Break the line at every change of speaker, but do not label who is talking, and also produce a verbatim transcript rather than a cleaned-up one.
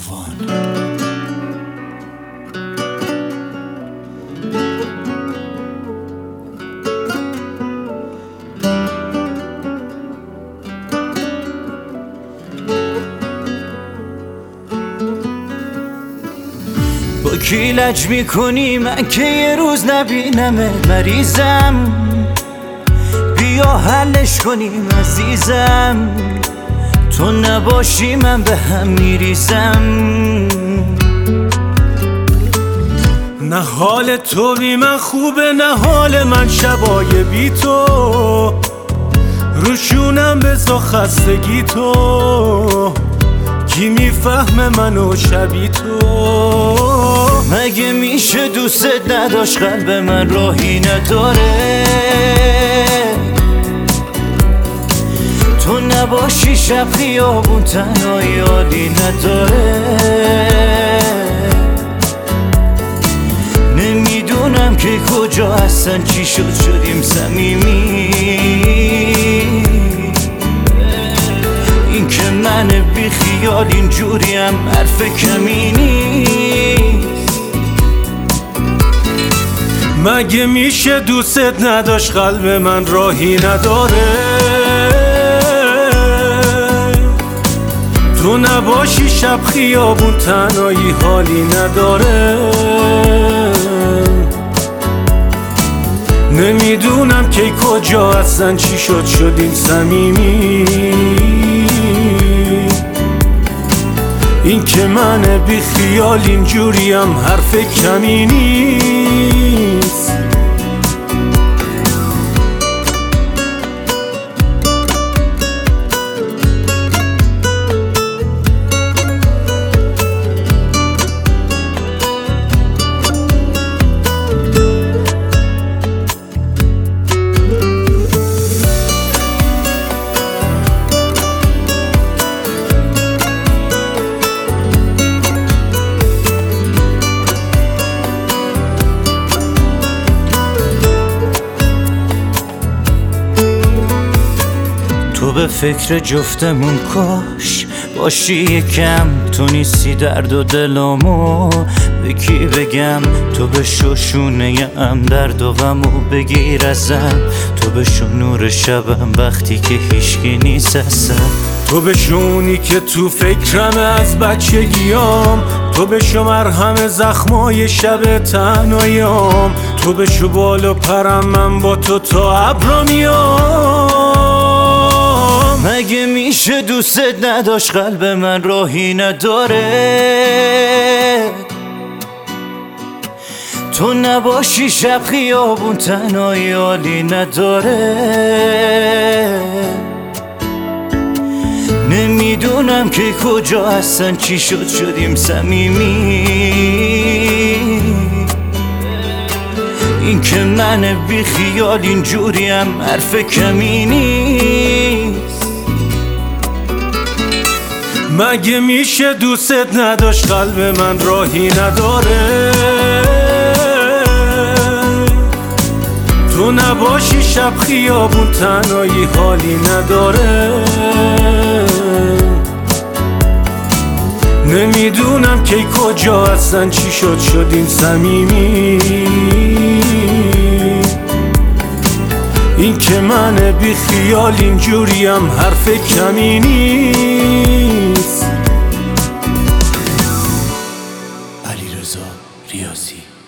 تهران. با کی لج میکنی من که یه روز نبینمت مریضم، بیا حلش کنیم عزیزم، تو نباشی من به هم میریزم.
نه حال تو بی من خوبه نه حال من شبای بی تو، روشونم بزا خستگی تو، کی میفهمه منو شبی تو.
مگه میشه دوستت نداشت قلب من راهی نداره، تو نباشی شب خیابون تنهایی حالی نداره. نمیدونم که کجا هستن چی شد شدیم صمیمی، این که من بی خیال اینجوریم حرف کمی نیست.
مگه میشه دوستت نداشت قلب من راهی نداره، تو نباشی شب خیابون تنهایی حالی نداره. نمیدونم که کجا هستن چی شد شدیم صمیمی، این که من بی خیال اینجوریم حرف کمی نیست.
تو به فکر جفتمون کاش باشی یکم، تو نیستی درد و دلامو به کی بگم، تو به شوشونه ام درد و غمو بگیر ازم، تو به شو نور شبم وقتی که هیچکی نیست اصلا،
تو به شونی که تو فکرم از بچگیام، تو به شو مرهم زخمای شب تنهاییام، تو به شو بال و پرم من با تو تا ابرا میام.
مگه میشه دوستت نداشت قلب من راهی نداره، تو نباشی شب خیابون تنهایی حالی نداره. نمیدونم که کجا هستن چی شد شدیم صمیمی، این که من بی خیال اینجوریم حرف کمی نیست.
مگه میشه دوستت نداشت قلب من راهی نداره، تو نباشی شب خیابون تنهایی حالی نداره. نمیدونم که کجا هستن چی شد شدیم صمیمی، این که من بی خیال اینجوریم حرف کمی نیست.
علیرضا ریاضی.